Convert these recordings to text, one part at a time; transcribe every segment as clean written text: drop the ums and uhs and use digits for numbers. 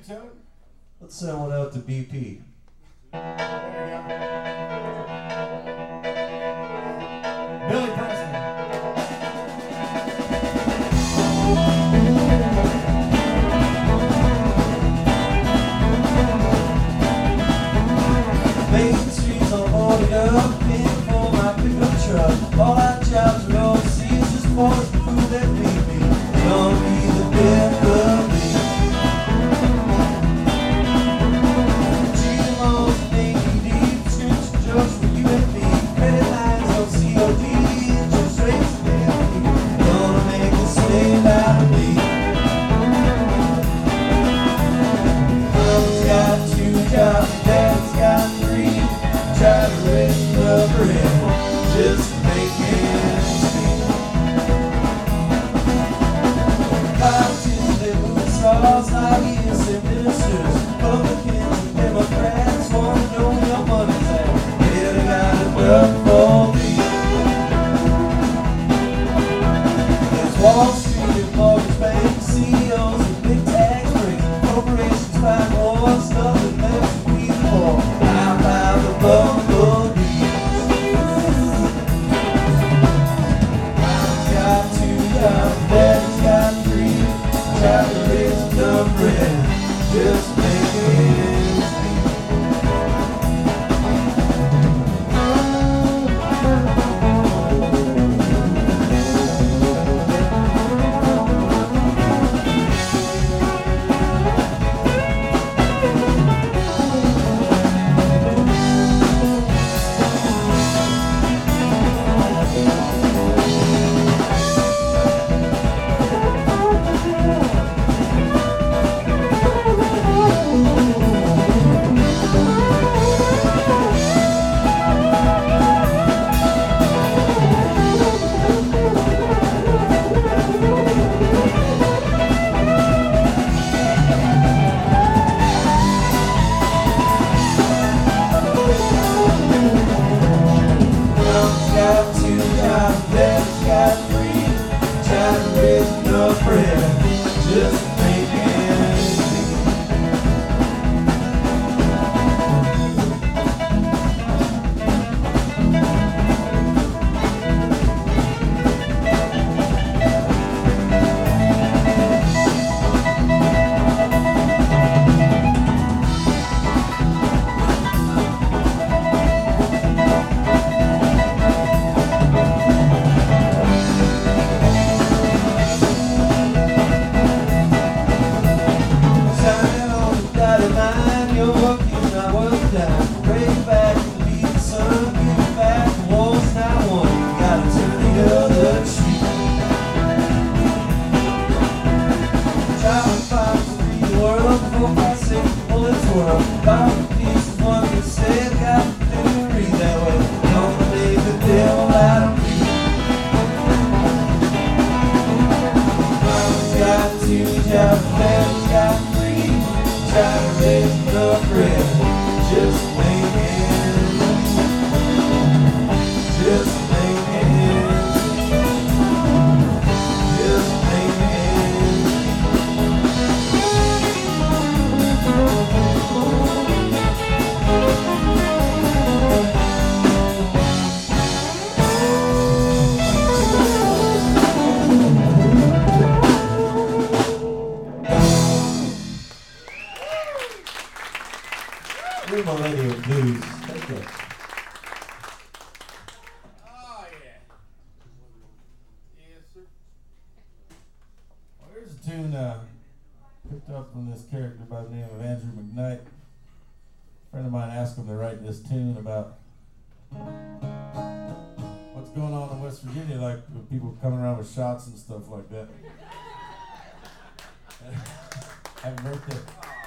Tony? Let's send one out to BP. Billy Preston. Main streets are boarded up, paying for my pickup truck. All our jobs are overseas, just for the food that feed me. Gonna be the death of me. GMOs, AED, prescription drugs for you and me. Credit lines on COD, interest rates daily. Gonna make a slave out of me. Mom's got 2 jobs, Dad's got 3. Try to raise the bread, just make ends meet. Politicians, they move stars, lobbyists and ministers, Republicans and Democrats wanna know where your money's at. They done got enough for me. There's Wall Street and mortgage banks, CEOs and big tax breaks, corporations fight wars, nothing left to be for. How about the bumblebees? Mom's got 2 jobs, Daddy's got 3. Try to raise enough bread, just make ends meet. Mom's got 2 jobs, Dad's got 3. Try to raise enough bread, just make ends meet. Sign on the dotted line, you're working, not worth dime. Pray back and leave the sun, give back, the war's not won. You gotta turn the other cheek. Try to fight to free the world before I say the bullets whirl. Power of peace is one can say, got to read that way. Gonna make the devil out of me. Mom's got 2 jobs, Dad's got 3. Try to raise the bread, just make ends meet. Just make ends meet. Just make ends You're Millennial Blues. Thank you. Oh, yeah. Yes, sir. Well, here's a tune picked up from this character by the name of Andrew McKnight. A friend of mine asked him to write this tune about what's going on in West Virginia, like with people coming around with shots and stuff like that. Happy birthday.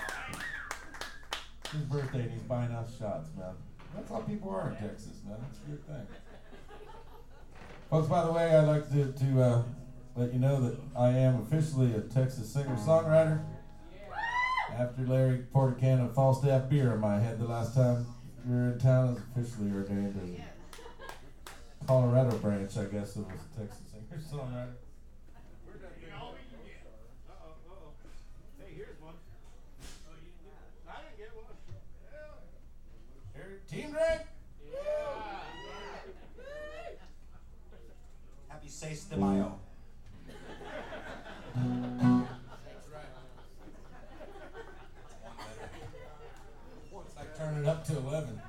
It's his birthday and he's buying us shots, man. That's how people are in Texas, man. That's a good thing. Folks, by the way, I'd like to let you know that I am officially a Texas singer-songwriter. After Larry poured a can of Falstaff beer in my head the last time we were in town, I was officially ordained as a Colorado branch, I guess, of a Texas singer-songwriter. Where'd that thing go? Hey, here's one. bio. That's right. It's like turning it up to 11.